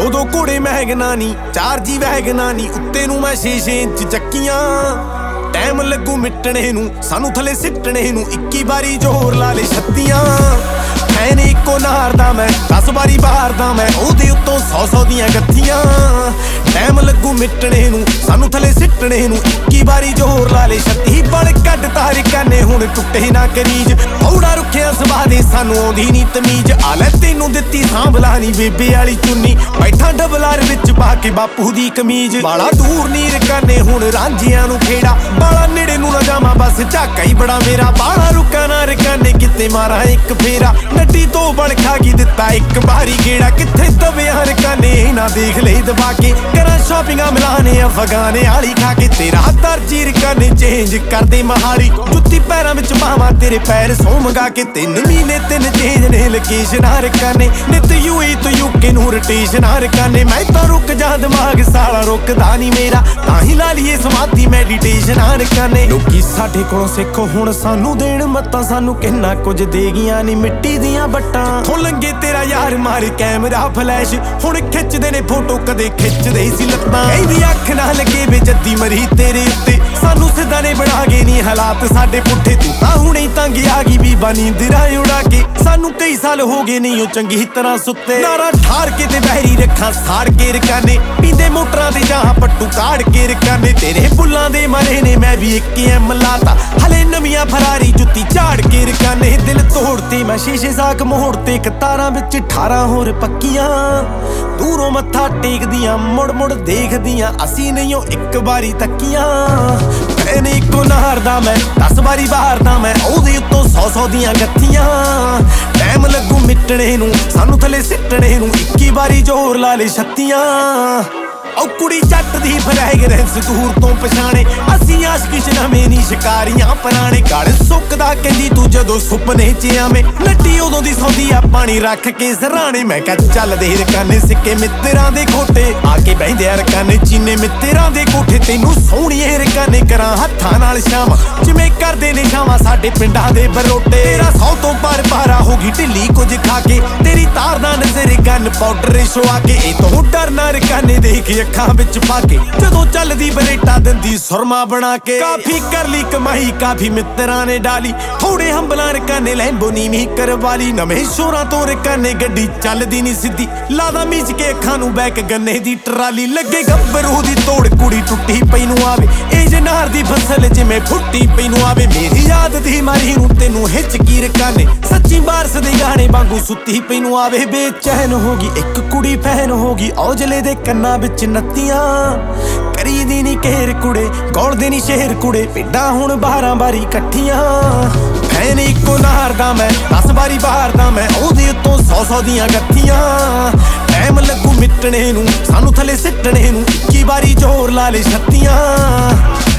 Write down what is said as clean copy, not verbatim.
2-2 ਘੋੜੇ ਮਹਿਗਨਾ ਨੀ 4 ਜੀ ਵੈਗਨਾ ਨੀ ਉੱਤੇ ਨੂੰ ਮੈਂ 6 ਇੰਚ ਚੱਕੀਆਂ ਟਾਈਮ ਲੱਗੂ ਮਿਟਣੇ ਨੂੰ ਸਾਨੂੰ ਥੱਲੇ ਸਿੱਟਣੇ ਨੂੰ 21 ਵਾਰੀ ਜ਼ੋਰ ਲਾ ਲੇ 36 ਐਨ ਇੱਕੋ ਨਾਰ ਦਾ ਮੈਂ 10 ਵਾਰੀ ਬਾਹਰ ਦਾ ਮੈਂ ਉਹਦੇ ਉੱਤੋਂ 100 ਦੀਆਂ ਗੱਥੀਆਂ ਟਾਈਮ ਲੱਗੂ ਮਿਟਣੇ ਨੂੰ ਸਾਨੂੰ ਥੱਲੇ ਸਿੱਟਣੇ ਨੂੰ 21 ਵਾਰੀ ਜ਼ੋਰ ਲਾ ਲੇ 36 ਬਲ ਕੱਢ ਤਾਰਿਕਾਂ ਨੇ ਹੁਣ ਟੁੱਟੇ ਨਾ ਕਰੀਜ ਹੌੜਾ ਰੁੱਖਿਆ ਸੁਭਾਅ ਦੇ ਸਾਨੂੰ ਆਉਂਦੀ ਨੀ ਤਮੀਜ਼ ਆ ਲੈ ਤੈਨੂੰ ਦਿੱਤੀ ਸਾਂਭਲਾ ਨੀ ਬੇਬੇ ਵਾਲੀ ਚੁੰਨੀ ਬੈਠਾ ਡਬਲਾਰ ਵਿੱਚ ਪਾ ਕੇ ਬਾਪੂ ਦੀ ਕਮੀਜ਼ ਬਾਲਾ ਦੂਰ ਨੀ ਰਕਾਨੇ ਹੁਣ ਰਾਂਝਿਆਂ ਨੂੰ ਖੇੜਾ ਬਾਲਾ ਨੇੜੇ ਨੂੰ ਨਾ ਜਾਵਾਂ ਬਸ ਝਾਕਾ ਹੀ ਬੜਾ ਮੇਰਾ ਬਾਲਾ ਰੁਕਾ ਨਾ ਰਕਾਨੇ ਕਿਤੇ ਮਾਰਾਂ ਇੱਕ ਫੇਰਾ ਨੱਡੀ ਤੋਂ ਬਣ ਖਾ ਕੇ ਦਿੱਤਾ ਇੱਕ ਵਾਰੀ ਗੇੜਾ ਕਿੱਥੇ ਦਬਿਆ ਰਕਾਨੇ ਨਾ ਦੇਖ ਲਈ ਦਬਾ ਕੇ ਕਰਾਂ ਸ਼ਾਪਿੰਗਾਂ ਮਿਲਾਨੇ ਅਫਗਾਨੇ ਵਾਲੀ ਖਾ ਕੇ ਤੇਰਾ ਦਰਜੀ ਰਕਾਨੇ ਚੇਂਜ ਕਰਦੇ ਮਹਾਲੀ ਜੁੱਤੀ ਪੈਰਾਂ ਵਿੱਚ ਪਾਵਾਂ ਤੇਰੇ ਪੈਰ ਸੌ ਮੰਗਾ ਕੇ 3 ਮਹੀਨੇ 3 ਚੇਂਜ ਨੇ ਲੋਕੇਸ਼ਨਾਂ ਰਕਾਨੇ ਨਿਤ ਯੂਏ ਤੋਂ ਯੂਕੇ ਨੂੰ ਰੋਟੇਸ਼ਨਾਂ ਰਕਾਨੇ ਮੈਂ ਤਾਂ ਰੁਕ ਜਾ ਦਿਮਾਗ ਸਾਲਾ ਰੁਕਦਾ ਨਹੀਂ ਮੇਰਾ ਤਾਂ ਹੀ ਲਾ ਲਈਏ ਸਮਾਧੀ ਮੈਡੀਟੇਸ਼ਨਾਂ ਰਕਾਨੇ ਲੋਕੀ ਸਾਡੇ ਕੋਲੋਂ ਸਿੱਖੋ ਹੁਣ ਸਾਨੂੰ ਦੇਣ ਮੱਤਾਂ ਸਾਨੂੰ ਕਿੰਨਾ ਕੁਝ ਦੇ ਗਈਆਂ ਨੀ ਮਿੱਟੀ ਦੀਆਂ ਬੱਟਾਂ ਕਿੱਥੋਂ ਲੰਗੇ ਤੇਰਾ ਯਾਰ ਮਾਰ ਕੈਮਰਾ ਫਲੈਸ਼ ਹੁਣ ਖਿੱਚਦੇ ਨੇ ਫੋਟੋ ਕਦੇ ਖਿੱਚਦੇ ਸੀ ਲੱਤਾਂ ਕਹਿੰਦੀ ਅੱਖ ਨਾ ਲੱਗੇ ਵੇ ਜੱਦੀ ਮਰੀ ਤੇਰੇ ਉੱਤੇ ਸਾਨੂੰ ਸਿੱਧਾ ਨੇ ਬਣਾ ਗਏ ਨੀ ਹਾਲਾਤ ਸਾਡੇ ਪੁੱਠੇ ਤੂੰ ਤਾਂ ਹੁਣੇ ਤੰਗ ਆ ਗਈ ਬੀਬਾ ਨੀਂਦਰਾਂ ਉਡਾ ਕੇ ਸਾਨੂੰ ਕਈ ਸਾਲ ਹੋ ਗਏ ਨਹੀਂ ਉਹ ਚੰਗੀ ਤਰ੍ਹਾਂ ਸੁੱਤੇ ਨਾਰਾ ਠਾਰ ਕੇ ਤੇ ਬਹਿਰੀ ਰੱਖਾਂ ਸਾੜ ਕੇ ਰਕਾਨੇ ਪੀਂਦੇ ਮੋਟਰਾਂ ਤੇ ਜਾਂ ਪੱਟੂ ਕਾੜ ਕੇ ਰਕਾਨੇ ਤੇਰੇ ਬੁੱਲਾਂ ਦੇ ਮਾਰੇ ਨੇ ਮੈਂ ਵੀ 1 ਐਮ ਲਾਤਾ ਹਲੇ ਨਵੀਆਂ ਫਰਾਰੀ ਜੁੱਤੀ ਝਾੜ ਕੇ ਰਕਾਨੇ ਦਿਲ ਤੋੜਤੇ ਮੈਂ ਸ਼ੀਸ਼ੇ ਸਾਕ ਮੋੜਤੇ ਕਤਾਰਾਂ ਵਿੱਚ 18 ਹੋਰ ਪੱਕੀਆਂ ਦੂਰੋਂ ਮੱਥਾ ਟੇਕਦੀਆਂ ਮੁੜ ਮੁੜ ਦੇਖਦੀਆਂ ਅਸੀਂ ਨਹੀਂ ਉਹ ਇੱਕ ਵਾਰੀ ਤੱਕੀਆਂ ਐਨ ਇੱਕੋ ਨਾਰ ਦਾ ਮੈਂ 10 ਵਾਰੀ ਬਾਹਰ ਦਾ ਮੈਂ ਉਹਦੇ ਉੱਤੋਂ 100 ਦੀਆਂ ਗੱਥੀਆਂ ਟਾਈਮ ਲੱਗੂ ਮਿਟਣੇ ਨੂੰ ਸਾਨੂੰ ਥੱਲੇ ਸਿੱਟਣੇ ਨੂੰ 21 ਵਾਰੀ ਜ਼ੋਰ ਲਾ ਲੇ 36 ਉਹ ਕੁੜੀ ਜੱਟ ਦੀ ਫਰੈਗਰੈਂਸ ਦੂਰ ਤੋਂ ਪਛਾਣੇ ਅਸੀਂ ਆਸ਼ਕ ਨਵੇਂ ਨੀ ਸ਼ਿਕਾਰੀਆਂ ਪੁਰਾਣੇ ਗੜ ਸੁੱਕਦਾ ਕਹਿੰਦੀ ਤੂੰ ਜਦੋਂ ਸੁਪਨੇ 'ਚ ਆਵੇਂ ਲੱਟੀ ਉਦੋਂ ਦੀ ਸੌਂਦੀ ਆ ਪਾਣੀ ਰੱਖ ਕੇ ਸਰਾਣੇ ਮੈਂ ਕਿਹਾ ਚੱਲਦੇ ਰਕਾਨੇ ਸਿੱਕੇ ਮਿੱਤਰਾਂ ਦੇ ਖੋਟੇ ਆ ਕੇ ਬਹਿੰਦੇ ਰਕਾਨੇ ਚੀਨੇ ਮਿੱਤਰਾਂ ਦੇ ਕੋਠੇ ਤੈਨੂੰ ਸੋਹਣੀਏ ਰਕਾਨੇ ਕਰਾਂ ਹੱਥਾਂ ਨਾਲ ਸ਼ਾਮ ਜਿਵੇਂ ਕਰਦੇ ਨੇ ਸ਼ਾਮਾਂ ਸਾਡੇ ਪਿੰਡਾਂ ਦੇ ਬਰੋਟੇ ਤੇਰਾ 100 ਤੋਂ ਪਾਰਾ ਹੋ ਗਈ ਢਿੱਲੀ ਕੁਝ ਖਾ ਕੇ ਤੇਰੀ ਤਾਰ ਦਾ ਨਜ਼ਰ ਗਨ ਪਾਊਡਰ ਸ਼ਵਾ ਕੇ ਇਹ ਤੋਂ ਡਰਨਾ ਰਕਾਨੇ ਦੇਖ ਅੱਖਾਂ ਵਿੱਚ ਪਾ ਕੇ ਜਦੋਂ ਚੱਲਦੀ ਬਰੇਟਾ ਦਿੰਦੀ ਸੁਰਮਾ ਬਣਾ ਕੇ ਕਾਫੀ ਕਰ ਲਈ ਕਮਾਈ ਕਾਫੀ ਮਿੱਤਰਾਂ ਨੇ ਡਾਲੀ ਥੋੜੇ ਹੰਬਲਾਂ ਰਕਾਨੇ ਲੈਂਬੋ ਨੀਵੀਂ ਕਰਵਾਲੀ ਨਵੇਂ ਸ਼ੋਰਾਂ ਤੋਂ ਰਕਾਨੇ ਗੱਡੀ ਚੱਲਦੀ ਨਹੀਂ ਸਿੱਧੀ ਲਾਦਾ ਮੀਚ ਕੇ ਅੱਖਾਂ ਨੂੰ ਬੈਕ ਗੰਨੇ ਦੀ ਟਰਾਲੀ ਲੱਗੇ ਗੱਭਰੂ ਦੀ ਤੋੜ ਕੁੜੀ ਟੁੱਟੀ ਪਈ ਨੂੰ ਆਵੇ ਇਹ ਜਨਾਰ ਦੀ ਫਸਲ ਜਿਵੇਂ ਫੁੱਟੀ ਪਈ ਨੂੰ ਆਵੇ ਮੇਰੀ ਯਾਦ ਦੀ ਮਾਰੀ ਨੂੰ ਤੈਨੂੰ ਹਿੱਚਕੀ ਰਕਾਨੇ ਸੱਚੀ ਬਾਰਸ ਦੇ ਗਾਣੇ ਵਾਂਗੂ ਸੁੱਤੀ ਪਈ ਨੂੰ ਆਵੇ ਬੇਚੈਨ ਹੋ ਗਈ ਇੱਕ ਕੁੜੀ ਫੈਨ ਹੋ ਗਈ ਔਜਲੇ ਦੇ ਕੰਨਾਂ ਵਿੱਚ ਨੱਤੀਆਂ ਕਰੀਦੀ ਨੀ ਘੇਰ ਕੁੜੇ ਗੋਲਦੇ ਨੀ ਸ਼ੇਰ ਕੁੜੇ ਪਿੰਡਾਂ ਹੁਣ 12 ਵਾਰੀ ਇਕੱਠੀਆਂ ਐਨ ਇੱਕੋ ਨਾਰ ਦਾ ਮੈਂ 10 ਵਾਰੀ ਬਾਹਰ ਦਾ ਮੈਂ ਉਹਦੇ ਉੱਤੋਂ 100 ਦੀਆਂ ਗੱਥੀਆਂ ਟਾਈਮ ਲੱਗੂ ਮਿਟਣੇ ਨੂੰ ਸਾਨੂੰ ਥੱਲੇ ਸਿੱਟਣੇ ਨੂੰ 21 ਵਾਰੀ ਜ਼ੋਰ ਲਾ ਲੇ 36